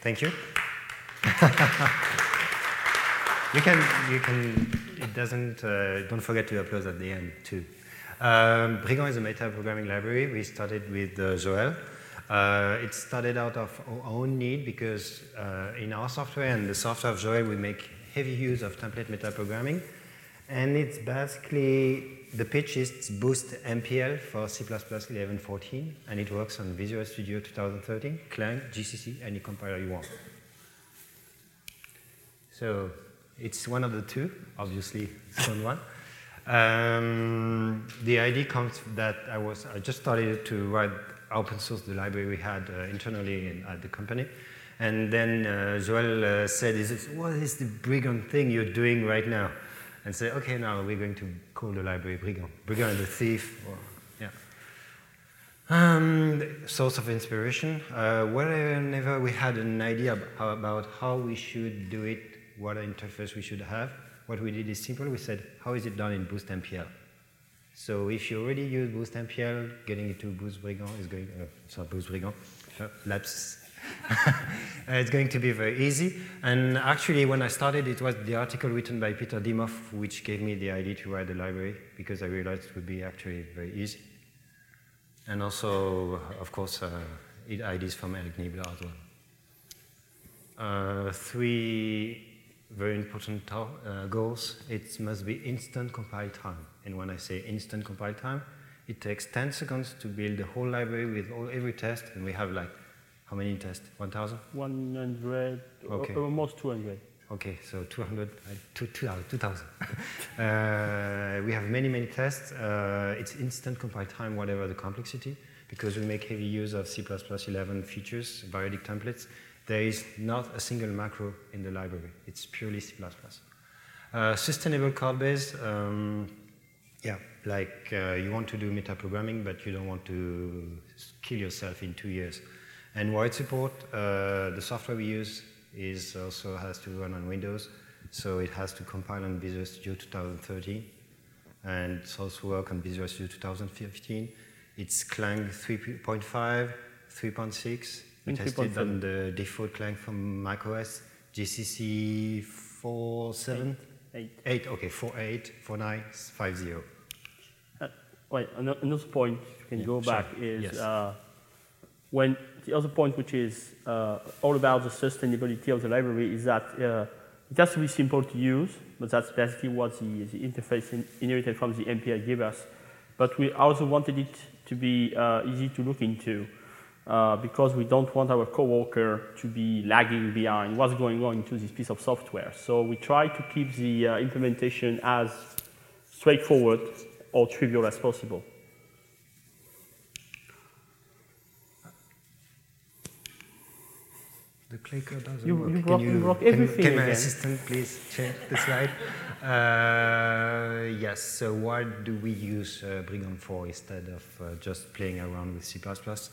Thank you. Don't forget to upload at the end too. Brigand is a meta-programming library. We started with Joel. It started out of our own need because in our software and the software of Joel, we make heavy use of template meta-programming. And it's basically, the pitch is Boost MPL for C++ 11.14, and it works on Visual Studio 2013, Clang, GCC, any compiler you want. So it's one of the two, obviously, Stone one. The idea comes that I just started to write open source the library we had internally at the company. And then Joel said, what is the Brigand thing you're doing right now? And say, okay, now we're going to call the library Brigand. Brigand and the thief. Or, yeah. Source of inspiration. Whenever we had an idea about how we should do it, what interface we should have, what we did is simple. We said, how is it done in Boost MPL? So if you already use Boost MPL, getting it to Boost Brigand is going, sorry, Boost Brigand, lapses. It's going to be very easy. And actually, when I started, it was the article written by Peter Dimoff, which gave me the idea to write the library, because I realized it would be actually very easy. And also, of course, ideas from Eric Niebler as well. 3 very important goals. It must be instant compile time. And when I say instant compile time, it takes 10 seconds to build the whole library with every test, and we have like, how many tests? 1,000? 100, okay. Almost 200. Okay, so 200, 2,000. We have many, many tests. It's instant compile time, whatever the complexity, because we make heavy use of C++ 11 features, variadic templates. There is not a single macro in the library. It's purely C++. Sustainable code base, yeah, like you want to do meta-programming, but you don't want to kill yourself in 2 years. And wide support, the software we use also has to run on Windows, so it has to compile on Visual Studio 2013, and it's also work on Visual Studio 2015. It's Clang 3.5, 3.6. We tested on the default Clang from macOS, GCC 4.7? 8, okay, 4.8, 4.9, 5.0. Wait, another point you can go back is yes. When the other point, which is all about the sustainability of the library, is that it has to be simple to use, but that's basically what the interface inherited from the MPL gave us. But we also wanted it to be easy to look into, because we don't want our coworker to be lagging behind what's going on into this piece of software. So we try to keep the implementation as straightforward or trivial as possible. The clicker doesn't work. You broke everything Can my again. assistant please change the slide? Yes, so what do we use Brigand for instead of just playing around with C++?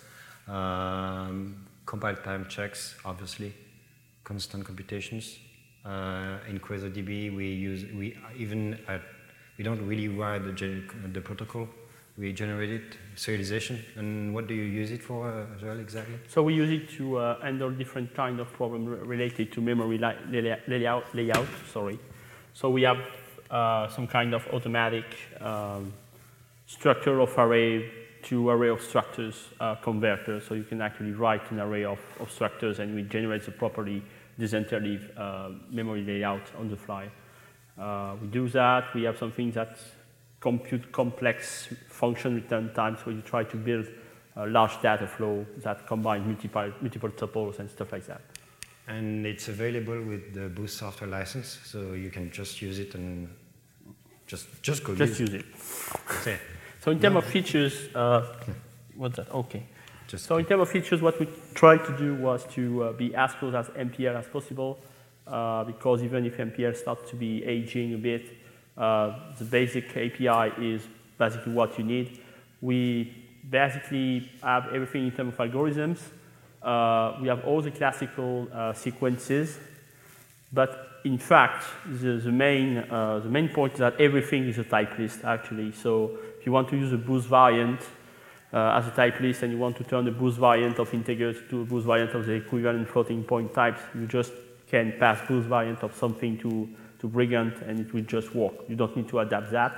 Compile time checks, obviously, constant computations. In QuasarDB, we don't really write the protocol. We generate it, serialization. And what do you use it for, Joel, exactly? So we use it to handle different kind of problems related to memory layout. Sorry. So we have some kind of automatic structure of array to array of structures converter. So you can actually write an array of structures, and we generate the properly disinterleave memory layout on the fly. We do that. We have something that compute complex function return times, where you try to build a large data flow that combines multiple tuples and stuff like that. And it's available with the Boost software license, so you can just use it and just go use it. Okay. So in terms of features, what's that? Okay. So in terms of features, what we tried to do was to be as close as MPL as possible, because even if MPL starts to be aging a bit, the basic API is basically what you need. We basically have everything in terms of algorithms. We have all the classical sequences, but in fact, the main point is that everything is a type list, actually. So if you want to use a Boost variant, as a type list and you want to turn the boost variant of integers to a boost variant of the equivalent floating point types, you just can pass boost variant of something to Brigand and it will just work. You don't need to adapt that.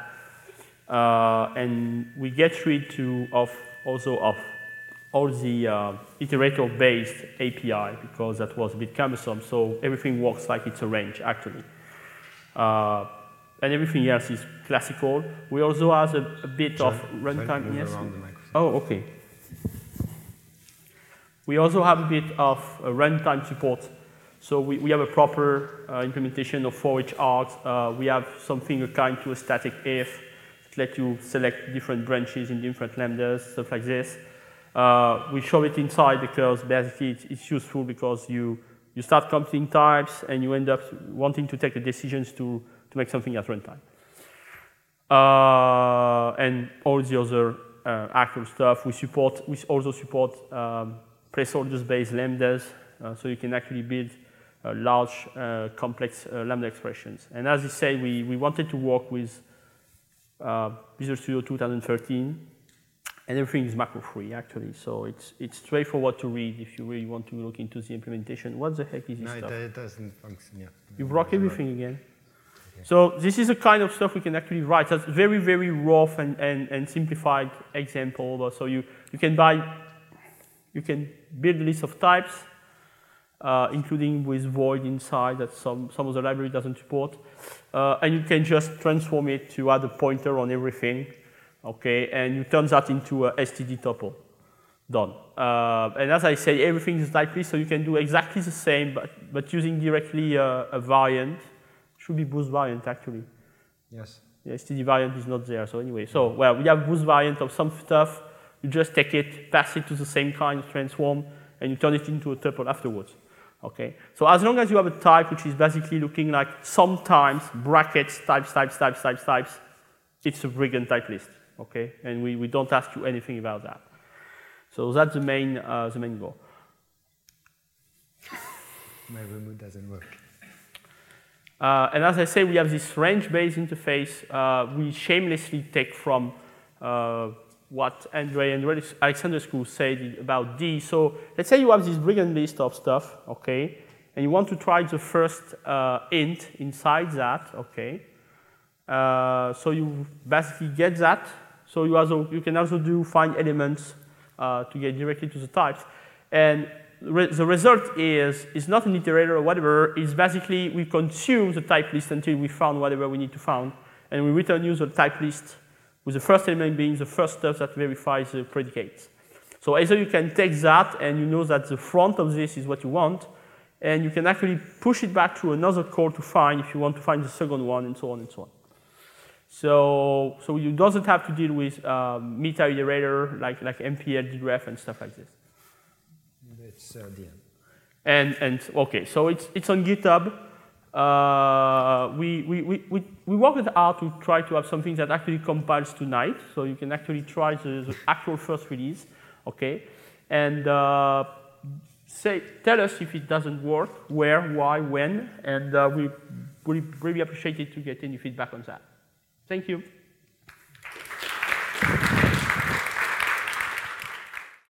And we get rid also of all the iterator-based API because that was a bit cumbersome. So everything works like it's a range, actually. And everything else is classical. We also have a bit of runtime. Yes. Oh, okay. We also have a bit of runtime support. So we have a proper implementation of for each args. We have something akin to a static if to let you select different branches in different lambdas, stuff like this. We show it inside because basically it's useful because you start computing types and you end up wanting to take the decisions to make something at runtime. And all the other actual stuff. We also support placeholders-based lambdas, so you can actually build large, complex lambda expressions. And as I say, we wanted to work with Visual Studio 2013, and everything is macro-free, actually. So it's straightforward to read if you really want to look into the implementation. What the heck is this stuff? No, it doesn't function, yeah. You broke everything again. Okay. So this is the kind of stuff we can actually write. That's very, very rough and simplified example. So you can build a list of types, including with void inside that some of the library doesn't support. And you can just transform it to add a pointer on everything. Okay, and you turn that into a STD tuple. Done. And as I say, everything is type list, so you can do exactly the same, but using directly a variant. Should be boost variant, actually. Yes. The STD variant is not there, so anyway. So, well, we have boost variant of some stuff. You just take it, pass it to the same kind of transform, and you turn it into a tuple afterwards. Okay. So as long as you have a type which is basically looking like sometimes brackets, types, it's a Brigand type list. Okay, and we don't ask you anything about that. So that's the main goal. My remote doesn't work. And as I say, we have this range-based interface. We shamelessly take from what Andre and Alexander School said about D. So let's say you have this Brigand list of stuff, okay, and you want to try the first int inside that, okay. So you basically get that. So you can also find elements to get directly to the types. And the result is not an iterator or whatever. It's basically we consume the type list until we found whatever we need to find. And we return you the type list with the first element being the first stuff that verifies the predicates. So either you can take that and you know that the front of this is what you want. And you can actually push it back to another call to find if you want to find the second one and so on and so on. So you doesn't have to deal with meta-iterator like MPL, dref, and stuff like this. It's the end. And okay, so it's on GitHub. We worked hard to try to have something that actually compiles tonight, so you can actually try the actual first release, okay? And tell us if it doesn't work, where, why, when, and we really appreciate it to get any feedback on that. Thank you.